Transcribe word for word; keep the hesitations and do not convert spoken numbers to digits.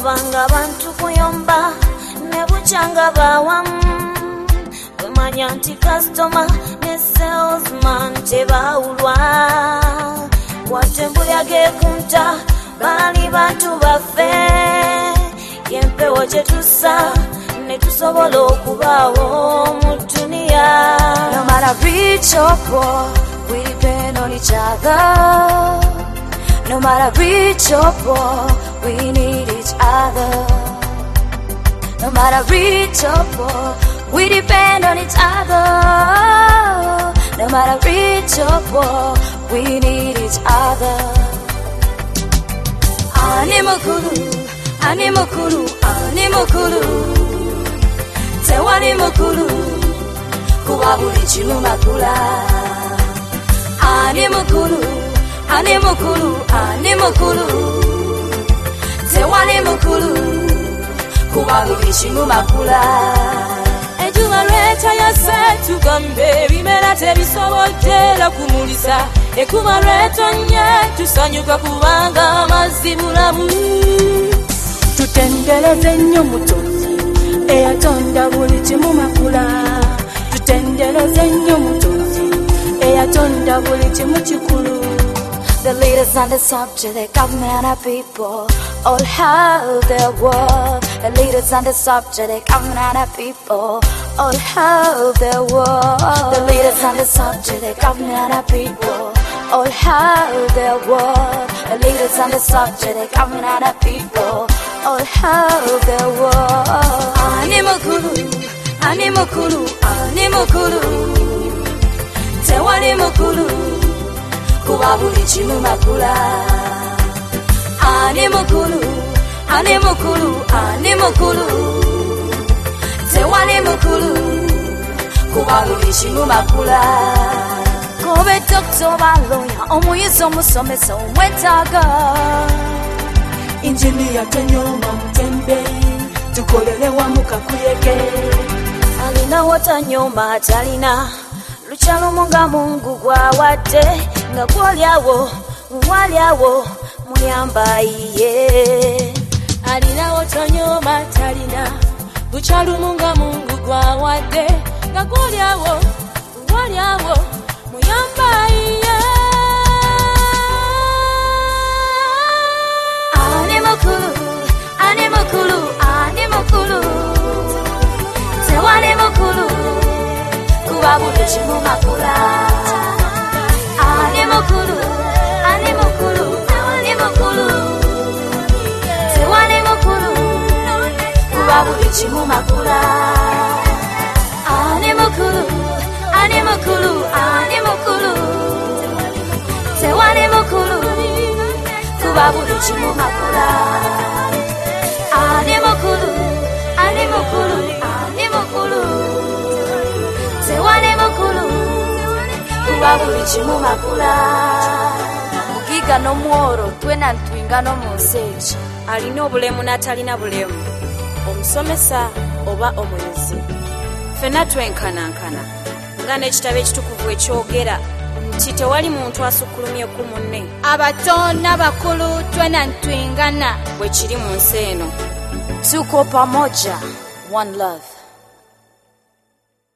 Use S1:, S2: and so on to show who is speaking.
S1: bwabanga bantu kuyomba ne bukyanga bawamu wemanya nti customer ne salesman tebawulwa watembuya gekunta bali bantu baffe yempewo kyetusa ne tusobola okubaawo mu duniya. No matter rich or poor, we depend on each other. No matter rich or poor, we need each other. No matter rich or poor, we depend on each other. No matter rich or poor, we need each other. Ani mukuru, ani mukuru, ani mukuru. Tewali mukuru, kuba buli kimu makula. Ani mukuru, ani mukuru, ani mukuru. Tewali mukuru, kuba buli kimu makula. Ejuma lweta yase tugambe bimera tebisobodde kumulisa. Ekuma lweta nye tusanyuka kubanga amazzi bulamu.
S2: Tutendereze nnyo Mutonzi eyatonda buli kimu makula. Tutendereze nnyo Mutonzi eyatonda buli kimu kikulu.
S1: The leaders and the subject, the government and people all have their work. The leaders and the subject, the government and the people all have their work. The leaders and the subject, the government and the people all have their work. The leaders and the subject, the government and the people all have their work. Ani mukuru, ani mukuru, ani mukuru. Tewali mukuru, kuba buli kimu makula. Ani mukuru, ani mukuru, ani mukuru. Tewali mukuru, kuba buli kimu makula. Kobe doctor oba lawyer, omuyizi omusomesa omwetaaga.
S2: Engineer tonyoma mutembeeyi, tukolere wamu kakuyege.
S1: Alina wotanyoma atalina, lukyalo nga Mungu gwawadde, nga gwolyawo walyawo muyamba iye.
S2: Alina wotanyoma atalina, lukyalo nga Mungu gwawadde, nga gwolyawo walyawo muyamba iye.
S1: Ani mukuru, ani mukuru, ani mukuru. Tewali mukuru, kuba buli kimu makula. Ani mukuru, ani mukuru, ani mukuru. Tewali mukuru, kuba buli kimu makula. Ani mukuru, ani mukuru, ani mukuru. Tewali mukuru, kuba buli kimu makula. Ani mukuru, ani mukuru, ani mukuru. Tewali mukuru, kuba buli kimu makula. Mugiga n'omworo twena ntwinga n'omunsi eki. Alina obulemu n'atalina bulemu, omusomesa oba omuyizi, ffenna twenkanankana nga n'ekitabo ekitukuvu ekyogera nti tewali muntu asukkulumye ku munne.
S2: Abato n'abakulu twena ntwingana
S1: bwe kiri mu nsi eno. Tuko pamoja, one love.